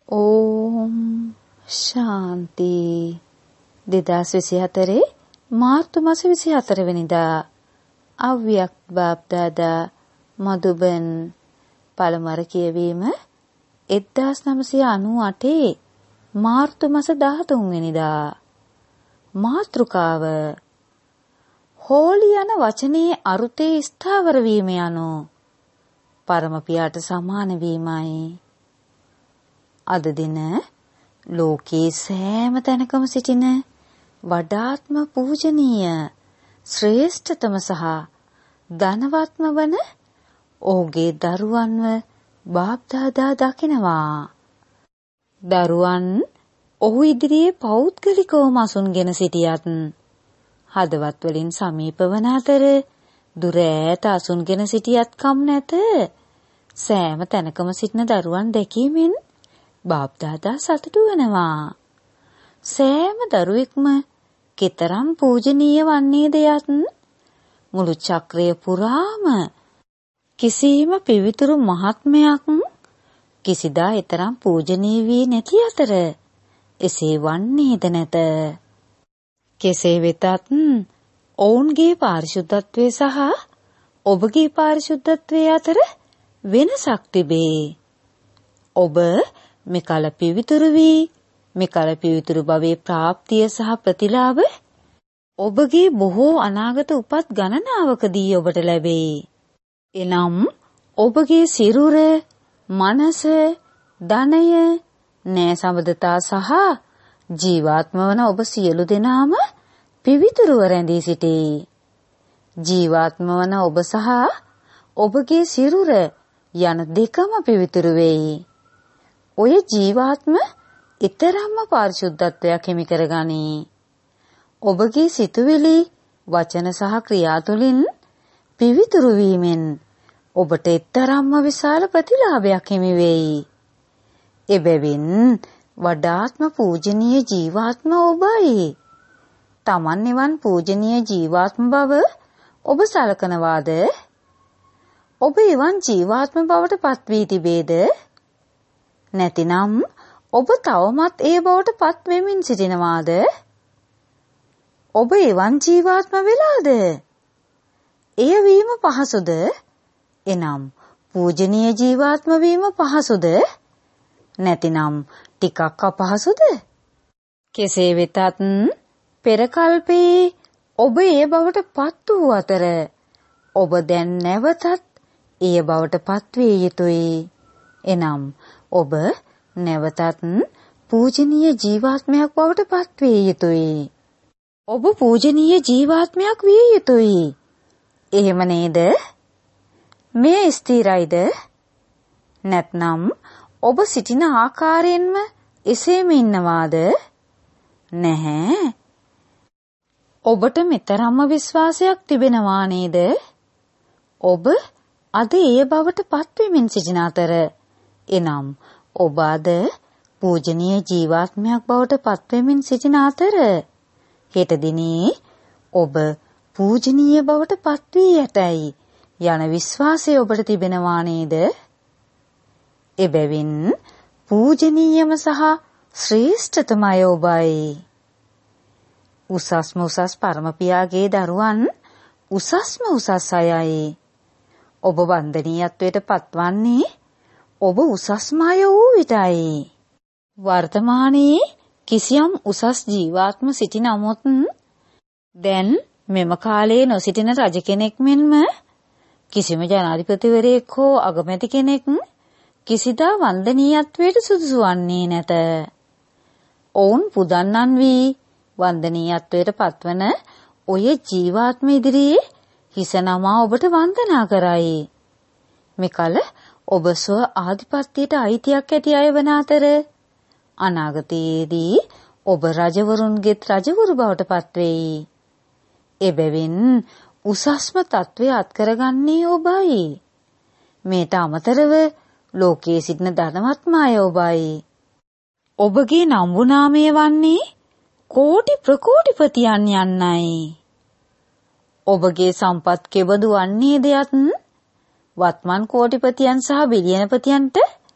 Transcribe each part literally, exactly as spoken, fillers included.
ඕම් ශාන්ති. දෙදාස් විසිහතරේ මාර්තු මාස විසිහතර වෙනිදා අව්‍යක් බාප්දාදා මදුබන්. පළමර කියවීම එක්දාස් නවසිය අනූඅටේ මාර්තු මාස දහතුන් වෙනිදා. මාතෘකාව හෝලි යන වචනේ අරුතේ ස්ථාවර වීම යනු පරම පියාට සමාන වීමයි. අද දින ලෝකේ සෑම තැනකම සිටින වඩාත්ම පූජනීය ශ්‍රේෂ්ඨතම සහ ධනවත්ම වන ඔහුගේ දරුවන්ව බාප්දාදා දකිනවා. දරුවන් ඔහු ඉදිරියේ පෞද්ගලිකවම අසුන්ගෙන සිටියත් හදවත් වලින් සමීප වන අතර දුර ඈත අසුන්ගෙන සිටියත් කම් නැත. සෑම තැනකම සිටින දරුවන් දැකීමෙන් බාප්දාදා සතුටු වෙනවා. සෑම දරුවෙක්ම කෙතරම් පූජනීය වන්නේද යත් මුළු චක්‍රය පුරාම කිසිම පිවිතුරු මහත්මයක් කිසිදා ඊතරම් පූජනීය වී නැති අතර එසේ වන්නේද නැත. කෙසේ වෙතත් ඔවුන්ගේ පාරිශුද්ධත්වය සහ ඔබගේ පාරිශුද්ධත්වය අතර වෙනසක් තිබේ. ඔබ මෙකල පිවිතුරු වී මෙකල පිවිතුරු භවයේ ප්‍රාප්තිය සහ ප්‍රතිලාභ ඔබගේ බොහෝ අනාගත උපත් ගණනාවකදී ඔබට ලැබේ. එනම් ඔබගේ සිරුර, මනස, ධනය, ණය සම්බන්ධතා සහ ජීවාත්ම වන ඔබ සියලු දෙනාම පිවිතුරුව රැඳී සිටී. ජීවාත්ම වන ඔබ සහ ඔබගේ සිරුර යන දෙකම පිවිතුරු වෙයි. ඔය ජීවාත්ම ඊතරම්ම පාරිශුද්ධත්වයක් හිමි කරගනී. ඔබගේ සිතුවිලි, වචන සහ ක්‍රියා තුළින් පිවිතුරු වීමෙන් ඔබට ඊතරම්ම විශාල ප්‍රතිලාභයක් හිමි වෙයි. එබැවින් වඩාත්ම පූජනීය ජීවාත්ම ඔබයි. තමන් නිවන් පූජනීය ජීවාත්ම බව ඔබ සලකනවාද? ඔබ එවන් ජීවාත්ම බවට පත් වී තිබේද? නැතිනම් ඔබ තවමත් ඒ බවට පත් වෙමින් සිටිනවාද? ඔබ එවන් ජීවාත්ම වෙලාද? එය වීම පහසුද? එනම් පූජනීය ජීවාත්ම වීම පහසුද? නැතිනම් ටිකක් අපහසුද? කෙසේ වෙතත් පෙර කල්පේ ඔබ ඒ බවට පත් වූ අතර ඔබ දැන් නැවතත් ඒ බවට පත් විය යුතුයි. එනම් ඔබ නැවතත් පූජනීය ජීවාත්මයක් බවට පත් විය යුතුයි. ඔබ පූජනීය ජීවාත්මයක් විය යුතුයි. එහෙම නේද? මේ ස්ථිරයිද? නැත්නම් ඔබ සිටින ආකාරයෙන්ම එසේම ඉන්නවාද? නැහැ. ඔබට මෙතරම්ම විශ්වාසයක් තිබෙනවා නේද? ඔබ අද ඒ බවට පත් වෙමින් සිටින අතර එනම් ඔබ අද පූජනීය ජීවාත්මයක් බවට පත් වෙමින් සිටින අතර හෙට දිනේ ඔබ පූජනීය බවට පත් වී ඇතැයි යන විශ්වාසය ඔබට තිබෙනවා නේද? එබැවින් පූජනීයම සහ ශ්‍රේෂ්ඨතමය ඔබයි. උසස්ම උසස් පරම පියාගේ දරුවන් උසස්ම උසස් අයයි. ඔබ වන්දනීයත්වයට පත්වන්නේ ඔබ උසස්ම අය වූ විටයි. වර්තමානයේ කිසියම් උසස් ජීවාත්ම සිටි නමුත් දැන් මෙම කාලයේ නොසිටින රජ කෙනෙක් මෙන්ම කිසිම ජනාධිපතිවරයෙක් හෝ අගමැති කෙනෙක් කිසිදා වන්දනීයත්වයට සුදුසු වන්නේ නැත. ඔවුන් පුදන්නන් වී වන්දනීයත්වයට පත්වන ඔය ජීවාත්ම ඉදිරියේ හිස නමා ඔබට වන්දනා කරයි. මෙකල ඔබ ස්ව ආධිපත්‍යයට අයිතියක් ඇති අය වන අතර අනාගතයේදී ඔබ රජවරුන්ගේත් රජවරු බවට පත් වෙයි. එබැවින් උසස්ම තත්වය අත්කරගන්නේ ඔබයි. මේට අමතරව ලෝකයේ සිටින ධනවත්ම අය ඔබයි. ඔබගේ නම්බු නාමය වන්නේ කෝටි ප්‍රකෝටිපතියන් යන්නයි. ඔබගේ සම්පත් කෙබඳු වන්නේද යත් වත්මන් කෝටිපතියන් සහ බිලියනපතියන්ට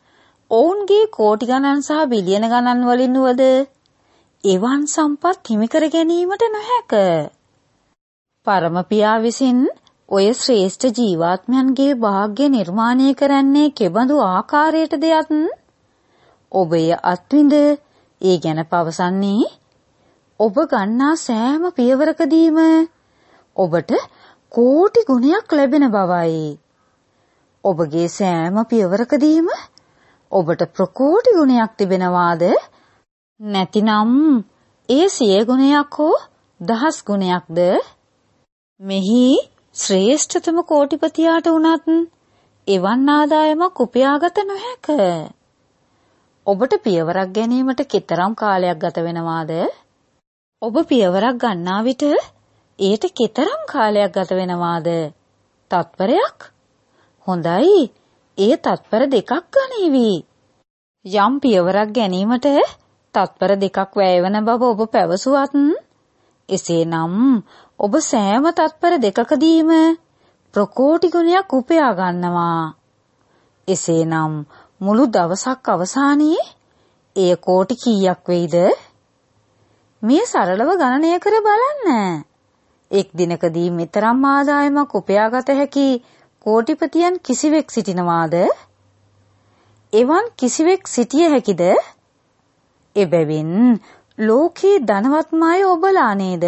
ඔවුන්ගේ කෝටි ගණන් සහ බිලියන ගණන් වලින් වද එවන් සම්පත් හිමි කර ගැනීමට නොහැක. පරම පියා විසින් ඔය ශ්‍රේෂ්ඨ ජීවාත්මයන්ගේ වාග්ය නිර්මාණය කරන්නේ කෙබඳු ආකාරයටද යත් ඔබ එය අත්විඳ ඒ ගැන පවසන්නේ ඔබ ගන්නා සෑම පියවරකදීම ඔබට කෝටි ගුණයක් ලැබෙන බවයි. ඔබගේ සෑම පියවරකදීම ඔබට ප්‍රකෝටි ගුණයක් තිබෙනවාද? නැතිනම් ඒ සිය ගුණයක් හෝ දහස් ගුණයක්ද? මෙහි ශ්‍රේෂ්ඨතම කෝටිපතියාට වුණත් එවන් ආදායමක් උපයාගත නොහැක. ඔබට පියවරක් ගැනීමට කෙතරම් කාලයක් ගත වෙනවාද? ඔබ පියවරක් ගන්නා විට ඒට කෙතරම් කාලයක් ගත වෙනවාද? තත්පරයක්? හොඳයි, ඒ තත්පර දෙකක් ගනීවි. යම් පියවරක් ගැනීමට තත්පර දෙකක් වැය වන බව ඔබ පැවසුවත් එසේනම් ඔබ සෑම තත්පර දෙකකදීම ප්‍රකෝටි ගුණයක් උපයා ගන්නවා. එසේනම් මුළු දවසක් අවසානයේ එය කෝටි කීයක් වෙයිද? මේ සරලව ගණනය කර බලන්න. එක් දිනකදී මෙතරම් ආදායමක් උපයාගත හැකි කෝටිපතියන් කිසිවෙක් සිටිනවාද? එවන් කිසිවෙක් සිටිය හැකිද? එබැවින් ලෝකේ ධනවත්ම අය ඔබලා නේද?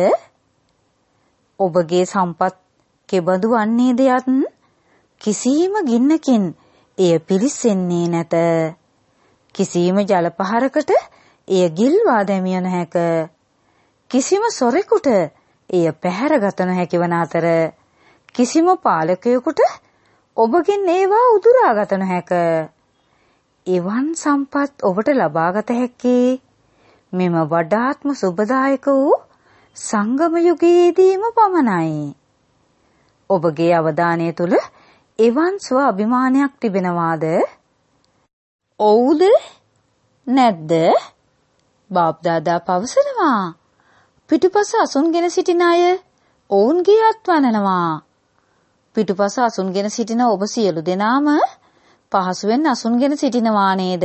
ඔබගේ සම්පත් කෙබඳු වන්නේද යත් කිසිම ගින්නකින් එය පිලිස්සෙන්නේ නැත. කිසිම ජල පහරකට එය ගිල්වා දැමිය නොහැක. කිසිම සොරෙකුට එය පැහැරගත නොහැකි වන අතර කිසිම පාලකයෙකුට ඔබගෙන් ඒවා උදුරාගත නොහැක. එවන් සම්පත් ඔබට ලබාගත හැක්කේ මෙම වඩාත්ම සුබදායක වූ සංගම යුගයේදීම පමණයි. ඔබගේ අවධානය තුල එවන් ස්ව අභිමානයක් තිබෙනවාද? ඔව්ද නැද්ද? බාප්දාදා පවසනවා. පිටුපස අසුන්ගෙන සිටින අය ඔවුන්ගේ අත්වනනවා. පිටුපස අසුන්ගෙන සිටින ඔබ සියලු දෙනාම පහසුවෙන් අසුන්ගෙන සිටිනවා නේද?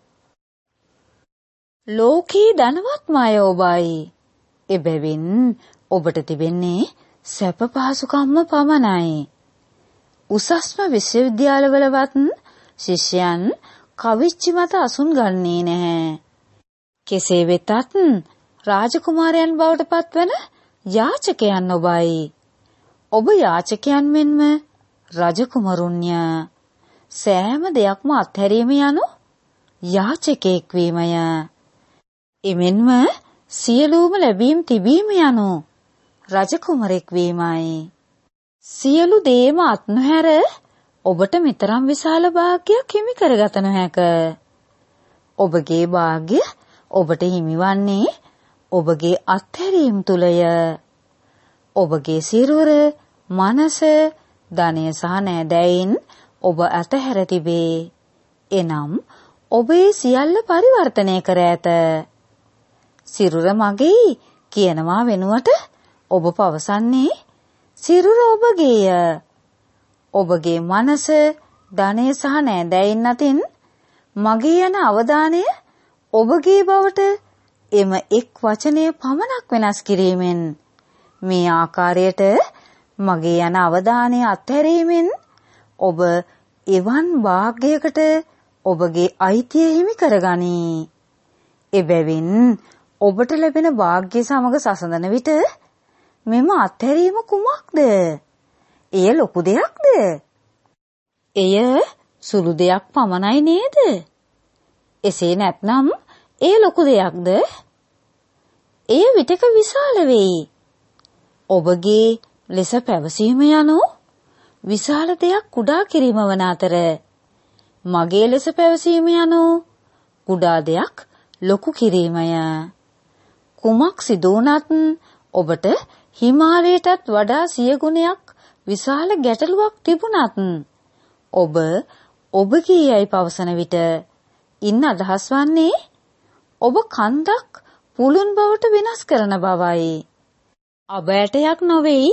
ලෝකේ ධනවත්ම අය ඔබයි. එබැවින් ඔබට තිබෙන්නේ සැප පහසුකම්ම පමණයි. උසස්ම විශ්වවිද්‍යාලවලවත් ශිෂ්‍යයන් කවිච්චි මත අසුන් ගන්නේ නැහැ. කෙසේ වෙතත් රාජකුමාරයන් බවට පත්වන යාචකයන් ඔබයි. ඔබ යාචකයන් මෙන්ම රජකුමරුන්ය. සෑම දෙයක්ම අත්හැරීම යනු යාචකයෙක් වීමය. එමෙන්ම සියලුම ලැබීම් තිබීම යනු රජකුමරෙක් වීමයි. සියලු දේම අත්නොහැර ඔබට මෙතරම් විශාල භාග්‍යයක් හිමි කරගත නොහැක. ඔබගේ භාග්‍ය ඔබට හිමිවන්නේ ඔබගේ අත්හැරීම් තුලය. ඔබගේ සිරුර, මනස, ධනය සහ නෑදෑයින් ඔබ අතහැර තිබේ. එනම් ඔබේ සියල්ල පරිවර්තනය කර ඇත. සිරුර මගේයි කියනවා වෙනුවට ඔබ පවසන්නේ සිරුර ඔබගේය. ඔබගේ මනස, ධනය සහ නෑදෑයින් අතින් මගේ යන අවධානය ඔබගේ බවට එම එක් වචනය පමණක් වෙනස් කිරීමෙන් මේ ආකාරයට මගේ යන අවධානය අත්හැරීමෙන් ඔබ එවන් වාග්යකට ඔබගේ අයිතිය හිමි කරගනී. එබැවින් ඔබට ලැබෙන වාග්ය සමග සසඳන විට මෙම අත්හැරීම කුමක්ද? එය ලොකු දෙයක්ද? එය සුළු දෙයක් පමණයි නේද? එසේ නැත්නම් එය ලොකු දෙයක්ද? එය විටක විශාල වෙයි. ඔබගේ ලෙස පැවසීම යනු විශාල දෙයක් කුඩා කිරීම වන අතර මගේ ලෙස පැවසීම යනු කුඩා දෙයක් ලොකු කිරීමය. කුමක් සිදු වුණත් ඔබට හිමාලයටත් වඩා සිය ගුණයක් විශාල ගැටලුවක් තිබුණත් ඔබ ඔබගේ යයි පවසන විට ඉන්න අදහස් වන්නේ ඔබ කන්දක් පුළුන් බවට වෙනස් කරන බවයි. අබෑටයක් නොවේයි.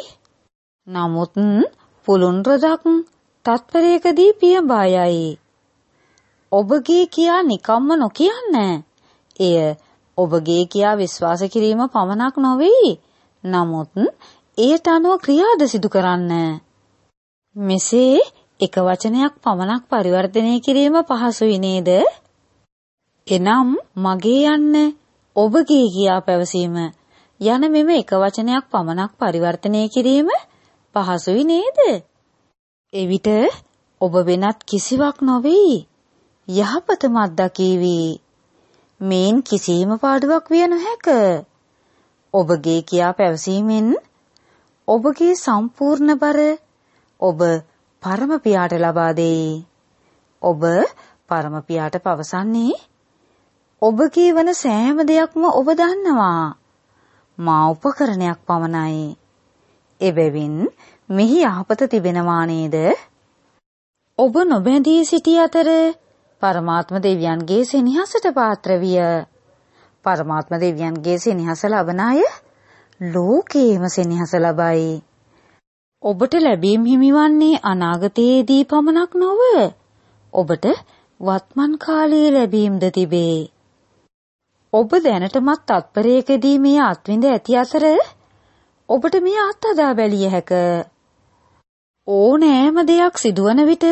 නමුත් පුළුන් රොදක් තත්පරයකදී පියඹා යයි. ඔබගේ කියා නිකම්ම නොකියන්න. එය ඔබගේ කියා විශ්වාස කිරීම පමණක් නොවේ. නමුත් එයට අනුව ක්‍රියාද සිදු කරන්න. මෙසේ එක වචනයක් පමණක් පරිවර්තනය කිරීම පහසුයි නේද? එනම් මගේ යන්න ඔබගේ කියා පැවසීම යන මෙම එක වචනයක් පමණක් පරිවර්තනය කිරීම පහසුයි නේද? එවිට ඔබ වෙනත් කිසිවක් නොවේ. යහපතම අත්දකීවි. මේන් කිසිම පාඩුවක් විය නොහැක. ඔබගේ කියා පැවසීමෙන් ඔබගේ සම්පූර්ණ බර ඔබ පරම පියාට ලබා දෙයි. ඔබ පරම පියාට පවසන්නේ ඔබගේ වන සෑම දෙයක්ම ඔබ දන්නවා. මා උපකරණයක් පමණයි. එබැවින් මෙහි යහපත තිබෙනවා නේද? ඔබ නොබැඳී සිටි අතර පරමාත්ම දෙවියන්ගේ සෙනෙහසට පාත්‍ර විය. පරමාත්ම දෙවියන්ගේ සෙනෙහස ලබන අය ලෝකේම සෙනෙහස ලබයි. ඔබට ලැබීම් හිමිවන්නේ අනාගතයේදී පමණක් නොව ඔබට වත්මන් කාලයේ ලැබීම්ද තිබේ. ඔබ දැනටමත් තත්පරයකදී මේ අත්විඳ ඇති අතර ඔබට මේ අත්හදා බැලිය හැක. ඕනෑම දෙයක් සිදුවන විට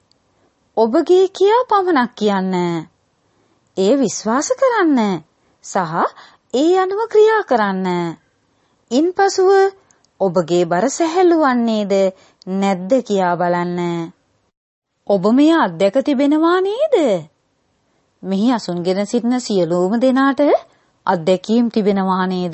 ඔබගේ කියා පමණක් කියන්න. එය විශ්වාස කරන්න සහ ඒ අනුව ක්‍රියා කරන්න. ඉන්පසුව ඔබගේ බර සැහැල්ලු වන්නේද නැද්ද කියා බලන්න. ඔබ මේ අත්දැක තිබෙනවා නේද? මෙහි අසුන්ගෙන සිටින සියලුම දෙනාට අත්දැකීම් තිබෙනවා නේද?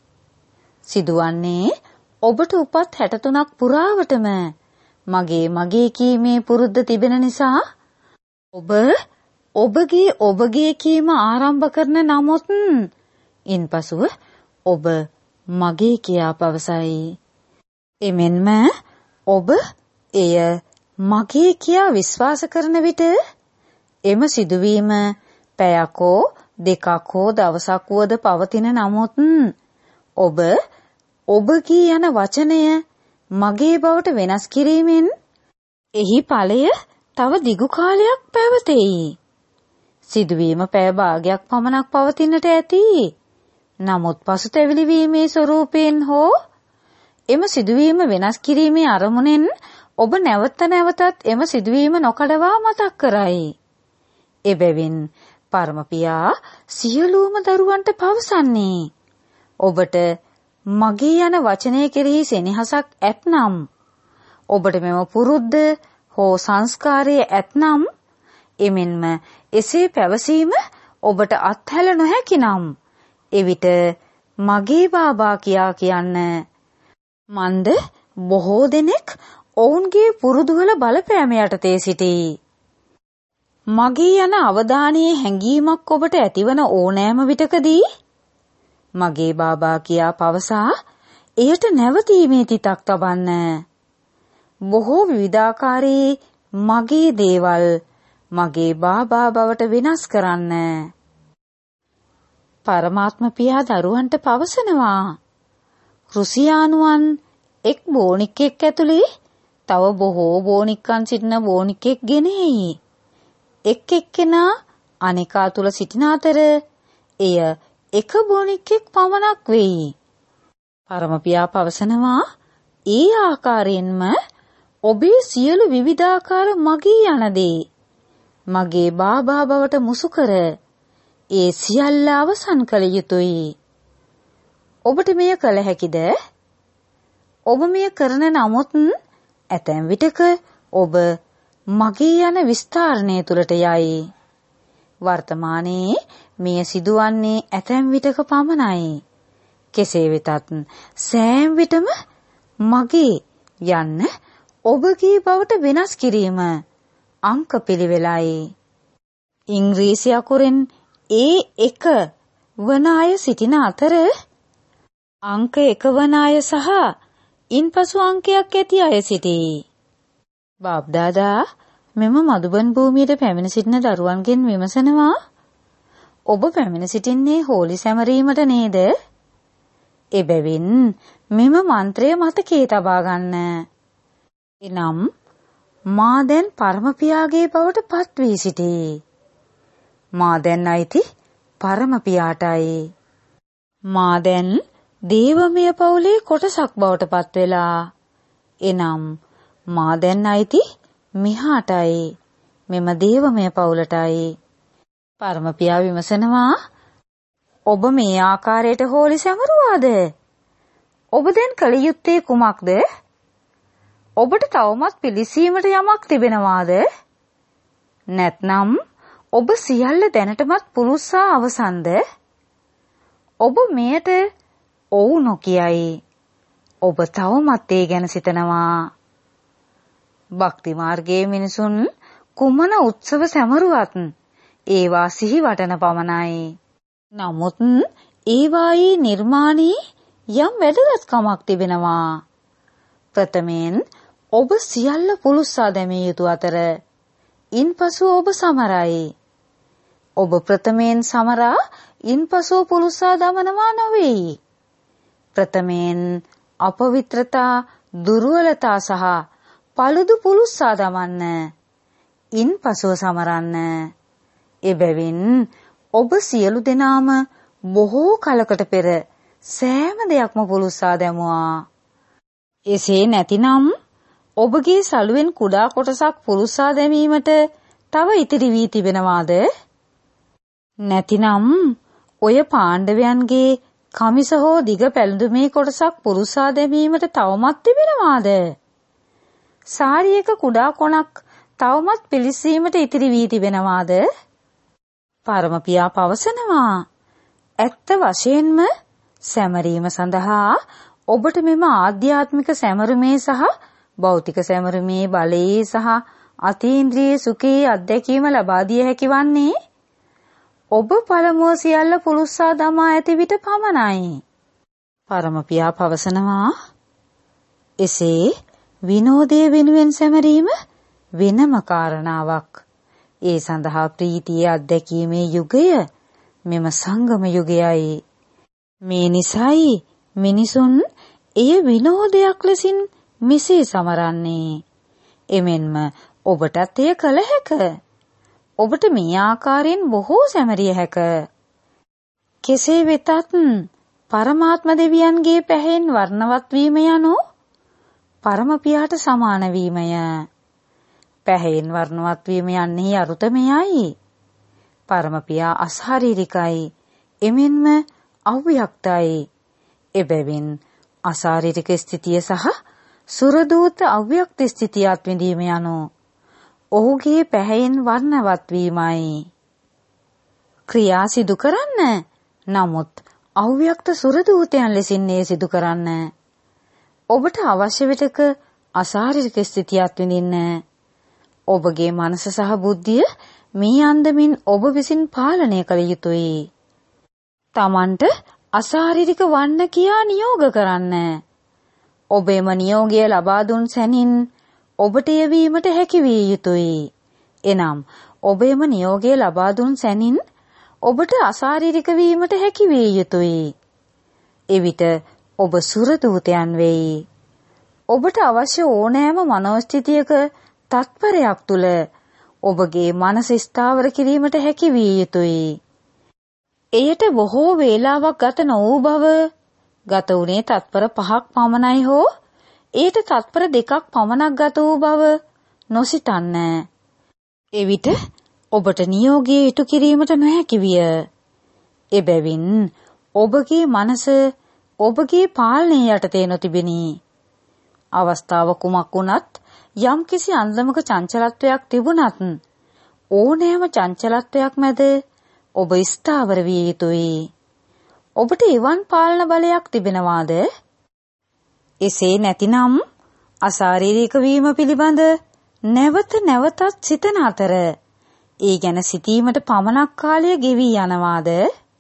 සිදුවන්නේ ඔබට උපත් හැට තුනක් පුරාවටම මගේ මගේ කීමේ පුරුද්ද තිබෙන නිසා ඔබ ඔබගේ ඔබගේ කීම ආරම්භ කරන නමුත් ඉන්පසුව ඔබ මගේ කියා පවසයි. එමෙන්ම ඔබ එය මගේ කියා විශ්වාස කරන විට එම සිදුවීම පැයක් හෝ දෙකක් හෝ දවසක් වුවද පවතින නමුත් ඔබ ඔබගේ යන වචනය මගේ බවට වෙනස් කිරීමෙන් එහි ඵලය තව දිගු කාලයක් පැවතෙයි. සිදුවීම පැය භාගයක් පමණක් පවතින්නට ඇති. නමුත් පසුතැවිලි වීමේ ස්වરૂපයෙන් හෝ එම සිදුවීම වෙනස් කිරීමේ අරමුණෙන් ඔබ නැවත නැවතත් එම සිදුවීම නොකඩවා මතක් කරයි. එබැවින් පරම පියා සියලුම දරුවන්ට පවසන්නේ ඔබට මගේ යන වචනය කෙරෙහි සෙනෙහසක් ඇතනම් ඔබට මෙම පුරුද්ද හෝ සංස්කාරය ඇතනම් එමෙන්ම එසේ පැවසීම ඔබට අත්හැල නොහැකි නම් එවිට මගේ බාබා කියා කියන්න. මන්ද බොහෝ දෙනෙක් ඔවුන්ගේ පුරුදුවල බලපෑම යටතේ සිටී. මගේ යන අවධානයේ හැඟීමක් ඔබට ඇතිවන ඕනෑම විටකදී මගේ බාබා කියා පවසා එයට නැවතීමේ තිතක් තබන්න. බොහෝ විවිධාකාරයේ මගේ දේවල් මගේ බාබා බවට වෙනස් කරන්න. පරමාත්ම පියා දරුවන්ට පවසනවා රුසියානුවන් එක් බෝනික්කෙක් ඇතුලේ තව බොහෝ බෝනික්කන් සිටින බෝනික්කෙක් ගෙනෙයි. එක් එක්කෙනා අනෙකා තුල සිටින අතර එය එක බෝනික්කෙක් පමණක් වෙයි. පරම පියා පවසනවා ඒ ආකාරයෙන්ම ඔබේ සියලු විවිධාකාර මගේ යන දේ මගේ බාබා බවට මුසු කර ඒ සියල්ල අවසන් කළ යුතුයි. ඔබට මෙය කළ හැකිද? ඔබ මෙය කරන නමුත් ඇතැම් විටක ඔබ මගේ යන විස්තරණය තුලට යයි. වර්තමානයේ මෙය සිදුවන්නේ ඇතැම් විටක පමණයි. කෙසේ වෙතත් සෑම විටම මගේ යන්න ඔබගේ බවට වෙනස් කිරීම අංක පිළිවෙලයි. ඉංග්‍රීසි අකුරෙන් ඒ එක වන අය සිටින අතර අංක එක වන අය සහ ඉන්පසු අංකයක් ඇති අය සිටී. බාබ්දාදා මෙම මදුබන් භූමියට පැමිණ සිටින දරුවන්ගෙන් විමසනවා ඔබ පැමිණ සිටින්නේ හෝලි සැමරීමට නේද? එබැවින් මෙම මන්ත්‍රය මතකයේ තබා ගන්න. එනම් මා දැන් පරම පියාගේ බවට පත් වී සිටී. මා දැන් අයිති පරම පියාටයි. මා දැන් දේවමය පවුලේ කොටසක් බවට පත් වෙලා. එනම් මා දැන් අයිති මෙහාටයි. මෙම දේවමය පවුලටයි. පරම පියා විමසනවා, ඔබ මේ ආකාරයට හෝලි සැමරුවාද? ඔබ දැන් කළ යුත්තේ කුමක්ද? ඔබට තවමත් පිළිසීමට යමක් තිබෙනවාද? නැත්නම් ඔබ සියල්ල දැනටමත් පුරුස්සා අවසන්ද? ඔබ මෙයට ඔව් නොකියයි. ඔබ තවමත් ඒ ගැන සිතනවා. භක්ති මාර්ගයේ මිනිසුන් කුමන උත්සව සැමරුවත් ඒවා සිහි වටන පමණයි. නමුත් ඒවායේ නිර්මාණී යම් වැදගත්කමක් තිබෙනවා. ප්‍රථමයෙන් ඔබ සියල්ල පුරුස්සා දැමිය යුතු අතර ඉන්පසු ඔබ සමරයි. ඔබ ප්‍රථමයෙන් සමරා ඉන්පසු පුරුස්සා දමනවා නොවේයි. ප්‍රථමයෙන් අපවිත්‍රතා, දුර්වලතා සහ පළුදු පුරුස්සා දමන්න. ඉන්පසුව සමරන්න. එබැවින් ඔබ සියලු දෙනාම බොහෝ කලකට පෙර සෑම දෙයක්ම පුරුස්සා දැමුවා. එසේ නැතිනම් ඔබගේ සලුවෙන් කුඩා කොටසක් පුරුස්සා දැමීමට තව ඉතිරි වී තිබෙනවාද? නැතිනම් ඔය පාණ්ඩවයන්ගේ කමිස හෝ දිග පැළඳුමේ කොටසක් පුරුස්සා දැමීමට තවමත් තිබෙනවාද? සාරියක කුඩා කොනක් තවමත් පිළිසීමට ඉතිරි වී තිබෙනවාද? පරම පියා පවසනවා, ඇත්ත වශයෙන්ම සැමරීම සඳහා ඔබට මෙම ආධ්‍යාත්මික සැමරුමේ සහ භෞතික සැමරුමේ බලයේ සහ අතීන්ද්‍රිය සුඛයේ අත්දැකීම ලබා දිය හැකි වන්නේ ඔබ පළමුව සියල්ල පුරුස්සා දමා ඇති විට පමණයි. පරම පියා පවසනවා, එසේ විනෝදයේ වෙනුවෙන් සැමරීම වෙනම කාරණාවක්. ඒ සඳහා ප්‍රීතිය අත්දැකීමේ යුගය මෙම සංගම යුගයයි. මේ නිසායි මිනිසුන් එය විනෝදයක් ලෙසින් මෙසේ සමරන්නේ. එමෙන්ම ඔබටත් එය කළ හැක. ඔබට මේ ආකාරයෙන් බොහෝ සැමරිය හැක. කෙසේ වෙතත් පරමාත්ම දෙවියන්ගේ පැහැයෙන් වර්ණවත් වීම යනු පරම පියාට සමාන වීමය. පැහැයෙන් වර්ණවත් වීම යන්නේ අරුත මෙයයි. පරම පියා අශාරීරිකයි. එමෙන්ම අව්‍යක්තයි. එබැවින් අශාරීරික ස්ථිතිය සහ සුරදූත අව්‍යක්ත ස්ථිතිය අත්විඳීම යනු ඔහුගේ පැහැයෙන් වර්ණවත් වීමයි. ක්‍රියා සිදු කරන්න, නමුත් අව්‍යක්ත සුරදූතයන් ලෙසින් ඒ සිදු කරන්න. ඔබට අවශ්‍ය විටක අශාරීරික ස්ථිතිය අත්විඳින්න. ඔබගේ මනස සහ බුද්ධිය මේ අන්දමින් ඔබ විසින් පාලනය කළ යුතුයි. තමන්ට අශාරීරික වන්න කියා නියෝග කරන්න. ඔබේම නියෝගය ලබා දුන් සැනින් ඔබට යෙවීමට හැකි විය යුතුයි. එනම් ඔබේම නියෝගය ලබා දුන් සැනින් ඔබට අශාරීරික වීමට හැකි විය යුතුයි. එවිට ඔබ සුරදූතයන් වෙයි. ඔබට අවශ්‍ය ඕනෑම මනෝස්ථිතියක තත්පරයක් තුල ඔබගේ මනස ස්ථාවර කිරීමට හැකි විය යුතුයි. එයට බොහෝ වේලාවක් ගත නොවූ බව, ගත වුණේ තත්පර පහක් පමණයි හෝ එයට තත්පර දෙකක් පමණක් ගත වූ බව නොසිතන්න. එවිට ඔබට නියෝගය ඉටු කිරීමට නොහැකි විය. එබැවින් ඔබගේ මනස ඔබගේ පාලනය යටතේ නොතිබෙනි. අවස්ථාව කුමක් වුණත් යම්කිසි අන්දමක චංචලත්වයක් තිබුණත් ඕනෑම චංචලත්වයක් මැද ඔබ ස්ථාවර විය යුතුයි. ඔබට එවන් පාලන බලයක් තිබෙනවාද? එසේ නැතිනම් අශාරීරික වීම පිළිබඳ නැවත නැවතත් සිතන අතර ඒ ගැන සිතීමට පමණක් කාලය ගෙවී යනවාද?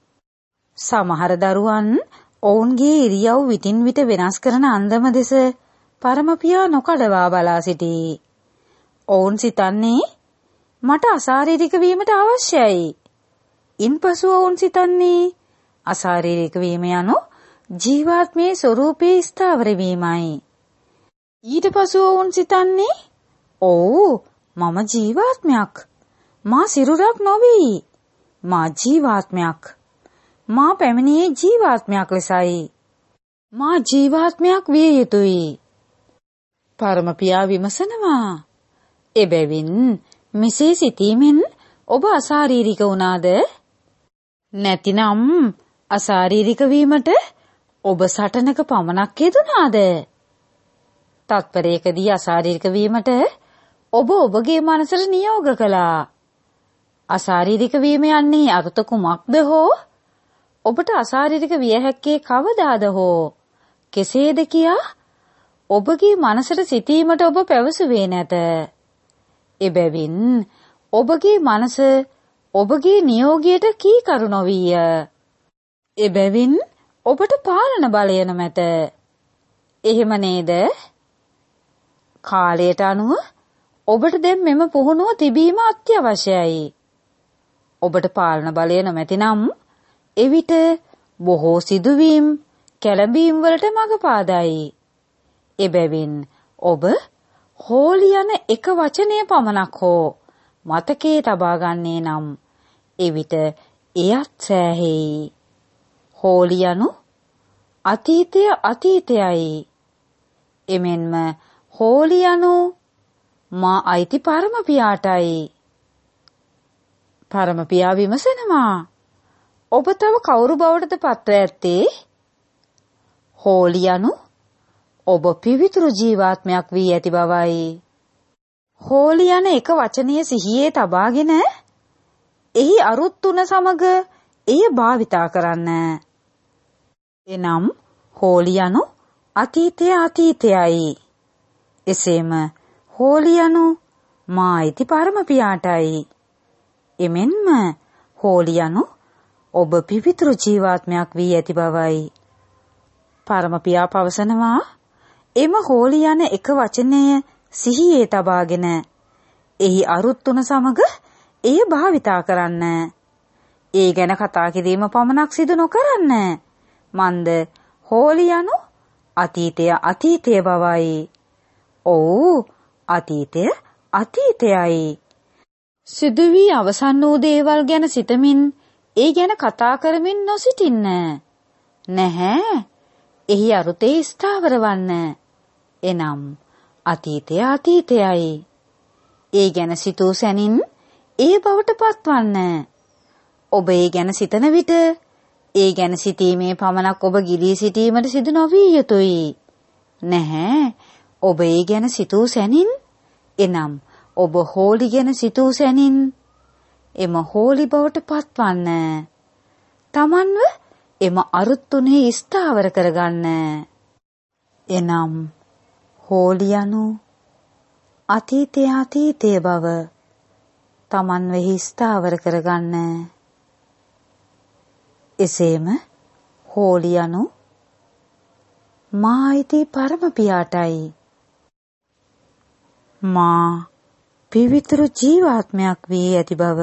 සමහර දරුවන් ඔවුන්ගේ ඉරියව් විටින් විට වෙනස් කරන අන්දම දෙස පරම පියා නොකඩවා බලා සිටී. ඔවුන් සිතන්නේ මට අශාරීරික වීමට අවශ්‍යයි. ඉන්පසු ඔවුන් සිතන්නේ අශාරීරික වීම යනු ජීවාත්මයේ ස්වરૂපයේ ස්ථාවර වීමයි. ඊට පසු ඔවුන් සිතන්නේ "ඕ මම ජීවාත්මයක්. මා සිරුරක් නොවේ. මා ජීවාත්මයක්. මා පැමිණියේ ජීවාත්මයක් ලෙසයි. මා ජීවාත්මයක් විය යුතුයි. පරම පියා විමසනවා. එබැවින් මෙසේ සිතීමෙන් ඔබ අශාරීරික වුණාද? නැතිනම් අශාරීරික වීමට ඔබ සටනක පමණක් යෙදුණාද? තත්පරයකදී අශාරීරික වීමට ඔබ ඔබගේ මනසට නියෝග කළා. අශාරීරික වීම යන්නේ අර්ථ කුමක්ද හෝ? ඔබට අශාරීරික විය හැක්කේ කවදාද හෝ? කෙසේද කියා ඔබගේ මනසට සිතීමට ඔබ පැවසුවේ නැත. එබැවින් ඔබගේ මනස ඔබගේ නියෝගයට කීකරු නොවිය. එබැවින් ඔබට පාලන බලය නොමැත. එහෙම නේද? කාලයට අනුව ඔබට දැන් මෙම පුහුණුව තිබීම අත්‍යවශ්‍යයි. ඔබට පාලන බලය නොමැතිනම් එවිට බොහෝ සිදුවීම් කැළඹීම් වලට මඟ පාදයි. එබැවින් ඔබ හෝලි යන එක වචනය පමණක් හෝ මතකයේ තබා ගන්නේ නම් එවිට එයත් සෑහෙයි. හෝලි යනු අතීතය අතීතයයි. එමෙන්ම හෝලි යනු මා අයිති පරම පියාටයි. පරම පියා විමසනවා. ඔබ තව කවුරු බවටද පත්ව ඇත්තේ? හෝලි යනු ඔබ පිවිතුරු ජීවාත්මයක් වී ඇති බවයි. හෝලි යන එක වචනය සිහියේ තබාගෙන එහි අරුත් තුන සමග එය භාවිතා කරන්න. එනම් හෝලි යනු අතීතය අතීතයයි. එසේම හෝලි යනු මා අයිති පරම පියාටයි. එමෙන්ම හෝලි යනු ඔබ පිවිතුරු ජීවාත්මයක් වී ඇති බවයි. පරම පියා පවසනවා. එම හෝලි යන එක වචනය සිහියේ තබාගෙන එහි අරුත් තුන සමග එය භාවිතා කරන්න. ඒ ගැන කතා කිරීම පමණක් සිදු නොකරන්න. මන්ද හෝලි යනු අතීතය අතීතය බවයි. ඔව් අතීතය අතීතයයි. සිදු වී අවසන් වූ දේවල් ගැන සිතමින් ඒ ගැන කතා කරමින් නොසිටින්න. නැහැ. එහි අරුතේ ස්ථාවර වන්න. එනම් අතීතය අතීතයයි. ඒ ගැන සිතූ සැනින් ඒ බවට පත්වන්න. ඔබ ඒ ගැන සිතන විට ඒ ගැන සිතීමේ පමණක් ඔබ ගිලී සිටීමට සිදු නොවිය යුතුයි. නැහැ. ඔබ ඒ ගැන සිතූ සැනින් එනම් ඔබ හෝලි ගැන සිතූ සැනින් එම හෝලි බවට පත්වන්න. තමන්ව එම අරුත් තුනේ ස්ථාවර කරගන්න. එනම් හෝලි යනු අතීතය අතීතය බව තමන් වෙහි ස්ථාවර කරගන්න. එසේම හෝලි යනු මා අයිති පරම පියාටයි. මා පිවිතුරු ජීවාත්මයක් වී ඇති බව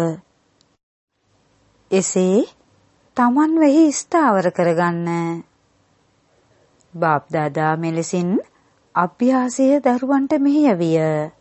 එසේ තමන් වෙහි ස්ථාවර කරගන්න. බාප් දාදා මෙලෙසින් අභ්‍යාසය දරුවන්ට මෙහෙයවිය.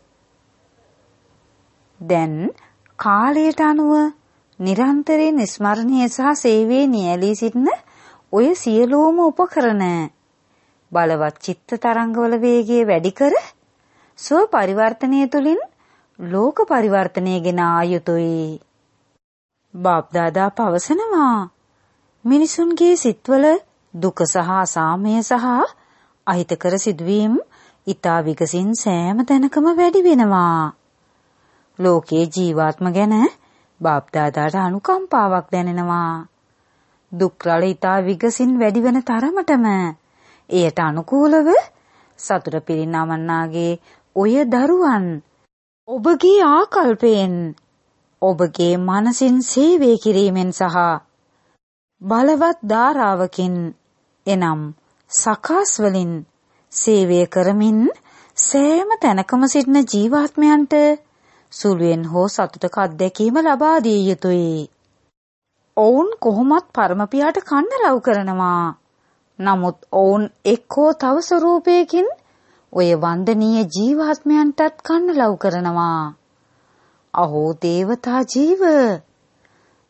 දැන් කාලයට අනුව නිරන්තරයෙන් ස්මරණය සහ සේවයේ නියැලී සිටින ඔය සියලුම උපකරණ බලවත් චිත්ත තරංගවල වේගය වැඩි කර ස්ව පරිවර්තනය තුළින් ලෝක පරිවර්තනය ගෙන ආ යුතුයි. බාප් දාදා පවසනවා. මිනිසුන්ගේ සිත්වල දුක සහ අසාමය සහ අහිතකර සිදුවීම් ඊතා විකසින් සෑම තැනකම වැඩි වෙනවා. ලෝකයේ ජීවාත්ම ගැන බාප් දාදාට අනුකම්පාවක් දැනෙනවා. දුක් රළ ඊතා විකසින් වැඩි වෙන තරමටම එයට අනුකූලව සතුට පිරිනමන්නාගේ ඔය දරුවන් ඔබගේ ආකල්පයෙන් ඔබගේ මනසින් සේවය කිරීමෙන් සහ බලවත් ධාරාවකින් එනම් සකාස් වලින් සේවය කරමින් සෑම තැනකම සිටින ජීවාත්මයන්ට සුළුෙන් හෝ සතුටක අත්දැකීම ලබා දිය යුතුයි. ඔවුන් කොහොමත් පරම පියාට කන්න ලව් කරනවා. නමුත් ඔවුන් එක්කෝ තව ස්වරූපයකින් ඔය වන්දනීය ජීවාත්මයන්ටත් කන්න ලව් කරනවා. අහෝ දේවතා ජීව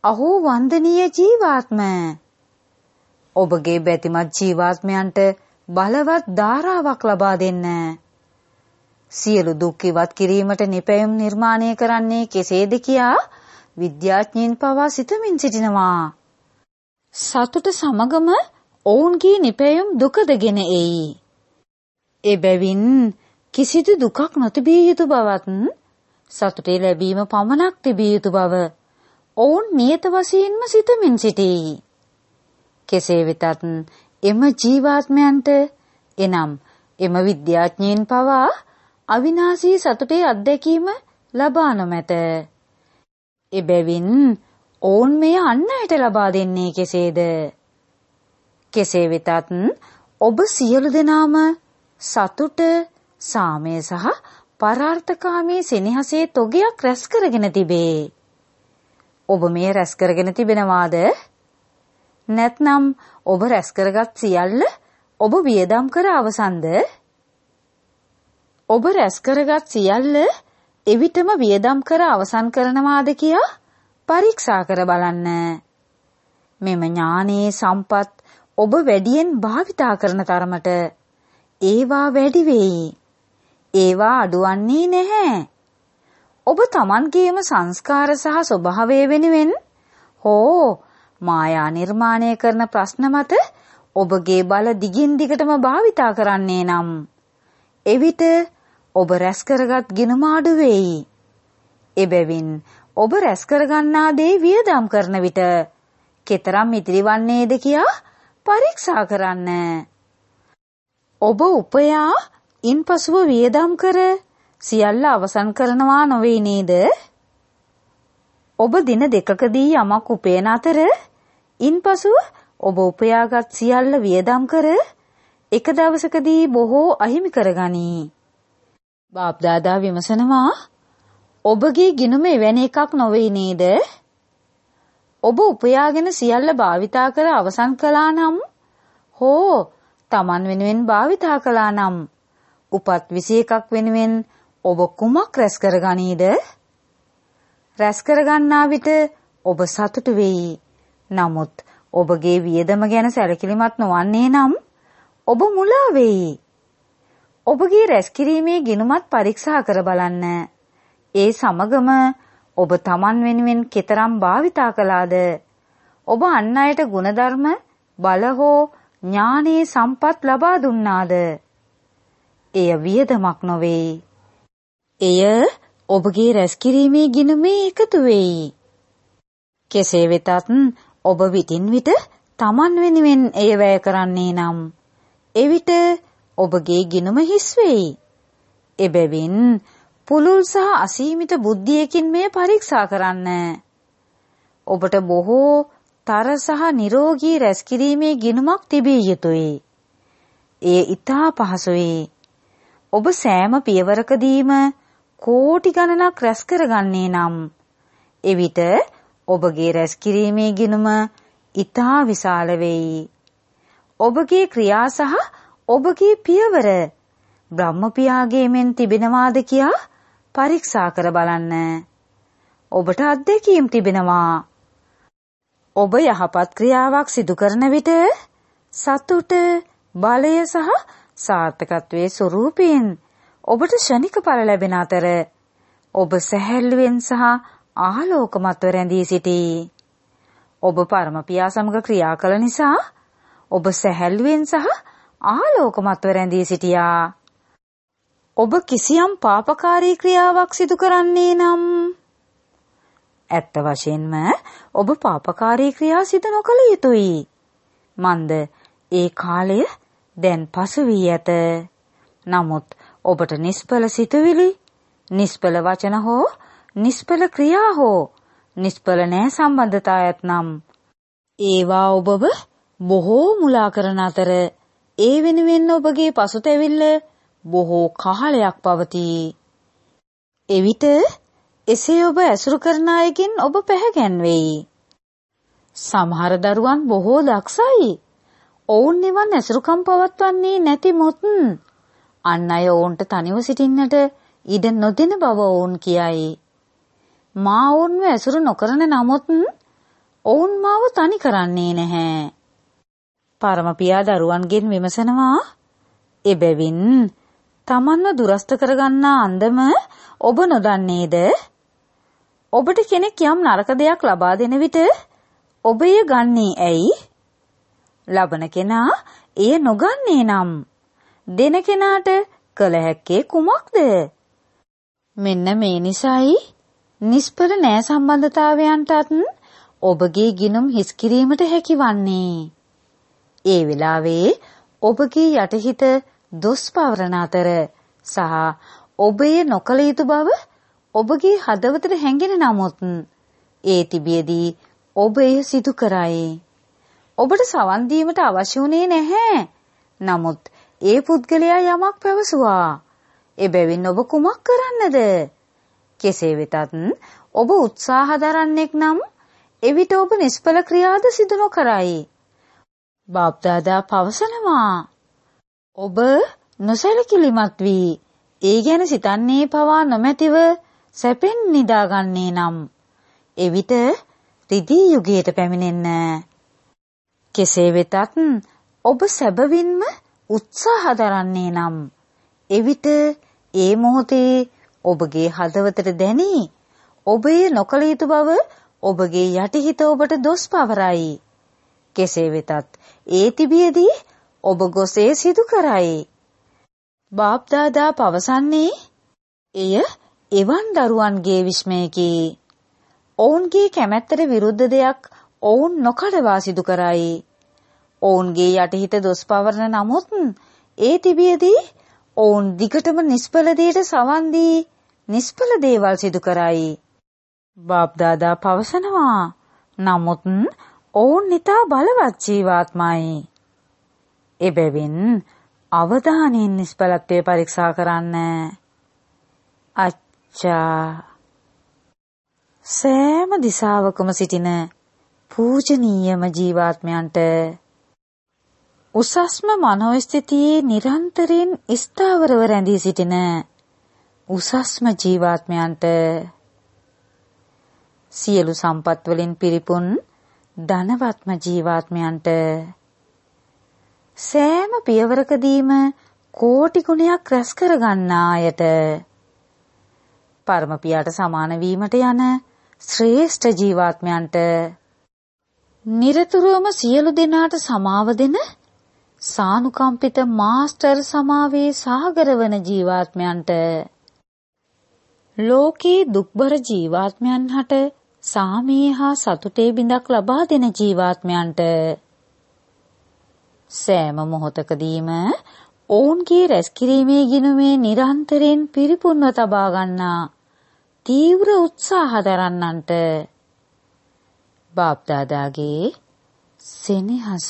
අහෝ වන්දනීය ජීවාත්ම, ඔබගේ බැතිමත් ජීවාත්මයන්ට බලවත් ධාරාවක් ලබා දෙන්න. සියලු දුක් ඉවත් කිරීමට නිපැයුම් නිර්මාණය කරන්නේ කෙසේද කියා විද්‍යාඥයින් පවා සිතමින් සිටිනවා. සතුට සමගම ඔවුන්ගේ නිපැයුම් දුකද ගෙන එයි. එබැවින් කිසිදු දුකක් නොතිබිය යුතු බවත් සතුටේ ලැබීම පමණක් තිබිය යුතු බව ඔවුන් නියත වශයෙන්ම සිතමින් සිටී. කෙසේ වෙතත් එම ජීවාත්මයන්ට එනම් එම විද්‍යාඥයින් පවා අවිනාශී සතුටේ අත්දැකීම ලබා නොමැත. එබැවින් ඔවුන් මෙය අන් අයට ලබා දෙන්නේ කෙසේද? කෙසේ වෙතත් ඔබ සියලු දෙනාම සතුට, සාමය සහ පරාර්ථකාමී සෙනෙහසේ තොගයක් රැස් කරගෙන තිබේ. ඔබ මෙය රැස් කරගෙන තිබෙනවාද? නැත්නම් ඔබ රැස් කරගත් සියල්ල ඔබ වියදම් කර අවසන්ද? ඔබ රැස් කරගත් සියල්ල එවිටම වියදම් කර අවසන් කරනවාද කියා පරීක්ෂා කර බලන්න. මෙම ඥානයේ සම්පත් ඔබ වැඩියෙන් භාවිතා කරන තරමට ඒවා වැඩි වෙයි. ඒවා අඩුවන්නේ නැහැ. ඔබ Tamanගේම සංස්කාර සහ ස්වභාවය වෙනුවෙන් හෝ මායා නිර්මාණය කරන ප්‍රශ්න මත ඔබගේ බල දිගින් දිගටම භාවිතා කරන්නේ නම් එවිට ඔබ රැස් කරගත් ගිණුම අඩු වෙයි. එබැවින් ඔබ රැස් කරගන්නා දේ වියදම් කරන විට කෙතරම් ඉතිරිවන්නේද කියා පරීක්ෂා කරන්න. ඔබ උපයා ඉන්පසුව වියදම් කර සියල්ල අවසන් කරනවා නොවේ නේද? ඔබ දින දෙකකදී යමක් උපයන අතර ඉන්පසුව ඔබ උපයාගත් සියල්ල වියදම් කර එක දවසකදී බොහෝ අහිමි කරගනී. බාප්දාදා විමසනවා, ඔබගේ ගිණුම එවැනි එකක් නොවේ නේද? ඔබ උපයාගෙන සියල්ල භාවිතා කර අවසන් කළා නම් හෝ Taman වෙනුවෙන් භාවිතා කළා නම් උපත් විසි එකක් වෙනුවෙන් ඔබ කුමක් රැස් කරගනීද? රැස් කරගන්නා විට ඔබ සතුටු වෙයි. නමුත් ඔබගේ වියදම ගැන සැලකිලිමත් නොවන්නේ නම් ඔබ මුලා වෙයි. ඔබගේ රැස් කිරීමේ ගිණුමත් පරීක්ෂා කර බලන්න. ඒ සමගම ඔබ Taman වෙනුවෙන් කෙතරම් භාවිතා කළාද? ඔබ අන් අයට ගුණධර්ම, බල හෝ ඥානයේ සම්පත් ලබා දුන්නාද? එය වියදමක් නොවේ. එය ඔබගේ රැස් කිරීමේ ගිණුමේ එකතු වෙයි. කෙසේ වෙතත් ඔබ විටින් විට Taman වෙනුවෙන් එය වැය කරන්නේ නම් එවිට ඔබගේ ගිණුම හිස් වෙයි. එබැවින් පුළුල් සහ අසීමිත බුද්ධියකින් මේ පරීක්ෂා කරන්න. ඔබට බොහෝ තර සහ නිරෝගී රැස් කිරීමේ ගිණුමක් තිබිය යුතුයි. එය ඉතා පහසුයි. ඔබ සෑම පියවරකදීම කෝටි ගණනක් රැස් කරගන්නේ නම් එවිට ඔබගේ රැස් කිරීමේ ගිණුම ඉතා විශාල වෙයි. ඔබගේ ක්‍රියා සහ ඔබගේ පියවර බ්‍රහ්ම පියාගේ මෙන් තිබෙනවාද කියා පරීක්ෂා කර බලන්න. ඔබට අත්දැකීම් තිබෙනවා. ඔබ යහපත් ක්‍රියාවක් සිදු කරන විට සතුට, බලය සහ සාර්ථකත්වයේ ස්වરૂපයෙන් ඔබට ශනික ඵල ලැබෙන අතර ඔබ සැහැල්ලුවෙන් සහ ආලෝකමත්ව රැඳී සිටී. ඔබ පරම පියා සමග ක්‍රියා කළ නිසා ඔබ සැහැල්ලුවෙන් සහ ආලෝකමත්ව රැඳී සිටියා. ඔබ කිසියම් පාපකාරී ක්‍රියාවක් සිදු කරන්නේ නම් ඇත්ත වශයෙන්ම ඔබ පාපකාරී ක්‍රියා සිදු නොකළ යුතුයි. මන්ද ඒ කාලය දැන් පසු වී ඇත. නමුත් ඔබට නිෂ්ඵල සිතුවිලි, නිෂ්ඵල වචන හෝ නිෂ්ඵල ක්‍රියා හෝ නිෂ්ඵල නෑ සම්බන්ධතා ඇතනම් ඒවා ඔබව බොහෝ මුලා කරන අතර ඒ වෙනුවෙන් ඔබගේ පසුතැවිල්ල බොහෝ කාලයක් පවතී. එවිට එසේ ඔබ ඇසුරු කරන අයගෙන් ඔබ පැහැගැන්වෙයි. සමහර දරුවන් බොහෝ දක්ෂයි. ඔවුන් නිවන් ඇසුරුකම් පවත්වන්නේ නැති මොත් අන් අය ඔවුන්ට තනිව සිටින්නට ඉඩ නොදෙන බව ඔවුන් කියයි. මා ඔවුන්ව ඇසුරු නොකරන නමුත් ඔවුන් මාව තනි කරන්නේ නැහැ. පරමපියා දරුවන්ගෙන් විමසනවා, එබැවින් තමන්ව දුරස්ත කරගන්නා අන්දම ඔබ නොදන්නේද? ඔබට කෙනෙක් යම් නරක දෙයක් ලබා දෙන විට ඔබ එය ගන්නේ ඇයි? ලබන කෙනා එය නොගන්නේ නම් දෙන කෙනාට කළ හැක්කේ කුමක්ද? මෙන්න මේ නිසායි නිෂ්ඵල නෑ සම්බන්ධතාවයන්ටත් ඔබගේ ගිනුම් හිස් කිරීමට හැකිවන්නේ. ඒ වෙලාවේ ඔබගේ යටිහිත දොස් පවරන අතර සහ ඔබ එය නොකළ යුතු බව ඔබගේ හදවතට හැඟෙන නමුත් ඒ තිබියදී ඔබ එය සිදු කරයි. ඔබට සවන් දීමට අවශ්‍ය වුණේ නැහැ. නමුත් ඒ පුද්ගලයා යමක් පැවසුවා. එබැවින් ඔබ කුමක් කරන්නද? කෙසේ වෙතත් ඔබ උත්සාහ දරන්නෙක් නම් එවිට ඔබ නිෂ්ඵල ක්‍රියාද සිදු නොකරයි. බාප්දාදා පවසනවා, ඔබ නොසැලකිලිමත් වී ඒ ගැන සිතන්නේ පවා නොමැතිව සැපෙන් නිදාගන්නේ නම් එවිට රිදී යුගයට පැමිණෙන්න. කෙසේ වෙතත් ඔබ සැබවින්ම උත්සාහ දරන්නේ නම් එවිට ඒ මොහොතේ ඔබගේ හදවතට දැනී ඔබ ඒ නොකළ යුතු බව ඔබගේ යටිහිත ඔබට දොස් පවරයි. කෙසේ වෙතත් ඒ තිබියදී ඔබ ගොසේ සිදු කරයි. බාප්දාදා පවසන්නේ එය එවන් දරුවන්ගේ විස්මයකි. ඔවුන්ගේ කැමැත්තට විරුද්ධ දෙයක් ඔවුන් නොකඩවා සිදු කරයි. ඔවුන්ගේ යටිහිත දොස් පවරන නමුත් ඒ තිබියදී ඔවුන් දිගටම නිෂ්ඵල දෙයට සවන් දී නිෂ්ඵල දේවල් සිදු කරයි. බාප්දාදා පවසනවා, නමුත් ඔවුන් නිතා බලවත් ජීවාත්මයි. එබැවින් අවධානයෙන් නිෂ්ඵලත්වය පරීක්ෂා කරන්න. අච්චා. සෑම දිසාවකම සිටින පූජනීයම ජීවාත්මයන්ට උසස්ම මනෝස්ථිතියේ නිරන්තරයෙන් ස්ථාවරව රැඳී සිටින උසස්ම ජීවාත්මයන්ට සියලු සම්පත් වලින් පිරිපුන් ධනවත්ම ජීවාත්මයන්ට සෑම පියවරකදීම කෝටි ගුණයක් රැස් කරගන්නා අයට පරමපියාට සමාන වීමට යන ශ්‍රේෂ්ඨ ජීවාත්මයන්ට නිරතුරුවම සියලු දෙනාට සමාව දෙන සානුකම්පිත මාස්ටර් සමාවේ සාගර වන ජීවාත්මයන්ට ලෝකේ දුක්බර ජීවාත්මයන් හට සාමයේ හා සතුටේ බිඳක් ලබා දෙන ජීවාත්මයන්ට සෑම මොහොතකදීම ඔවුන්ගේ රැස්කිරීමේ ගිණුමේ නිරන්තරයෙන් පිරිපුන්ව තබා ගන්නා තීව්‍ර උත්සාහ දරන්නන්ට බාප්දාදාගේ සෙනෙහස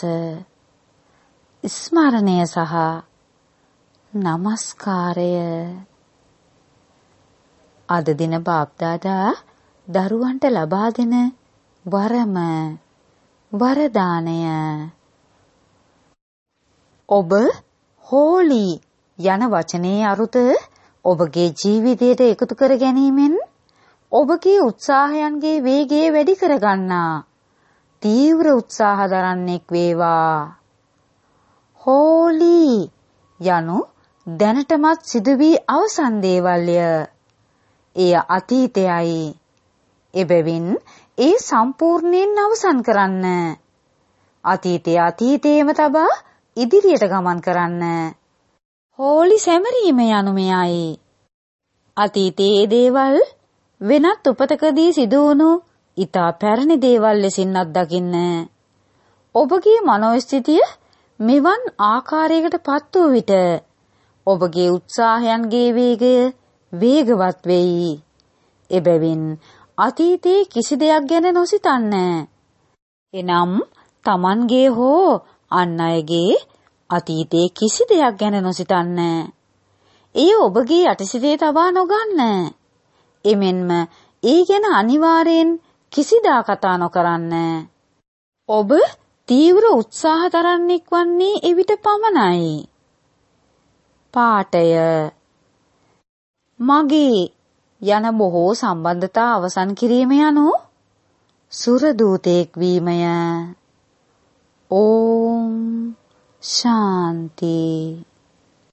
ස්මරණය සහ නමස්කාරය. අද දින බාප්දාදා දරුවන්ට ලබා දෙන වරම වරදානය. ඔබ හෝලි යන වචනේ අරුත ඔබගේ ජීවිතයට එකතු කර ගැනීමෙන් ඔබගේ උත්සාහයන්ගේ වේගය වැඩි කරගන්නා තීව්‍ර උත්සාහ දරන්නෙක් වේවා. හෝලි යනු දැනටමත් සිදු වී අවසන් දේවල්ය. එය අතීතයයි. එබැවින් ඒ සම්පූර්ණයෙන් අවසන් කරන්න. අතීතය අතීතයේම තබා ඉදිරියට ගමන් කරන්න. හෝලි සැමරීම යනු මෙයයි. අතීතයේ දේවල් වෙනත් උපතකදී සිදු වුණු ඊතා පැරණි දේවල් ලෙසින් අත්දකින්න. ඔබගේ මනෝස්ථිතිය මෙවන් ආකාරයකට පත් වූ විට ඔබගේ උත්සාහයන්ගේ වේගය වේගවත් වෙයි. එබැවින් අතීතයේ කිසි දෙයක් ගැන නොසිතන්න. එනම් Tamanගේ හෝ අන් අයගේ අතීතයේ කිසි දෙයක් ගැන නොසිතන්න. එය ඔබගේ යටිසිතේ තබා නොගන්න. එමෙන්ම ඒ ගැන අනිවාර්යෙන් කිසිදා කතා නොකරන්න. ඔබ තීව්‍ර උත්සාහ දරන්නෙක් වන්නේ එවිට පමණයි. පාඨය මගේ යන බොහෝ සම්බන්ධතා අවසන් කිරීම යනු සුරදූතෙක් වීමය. ඕම් ශාන්ති.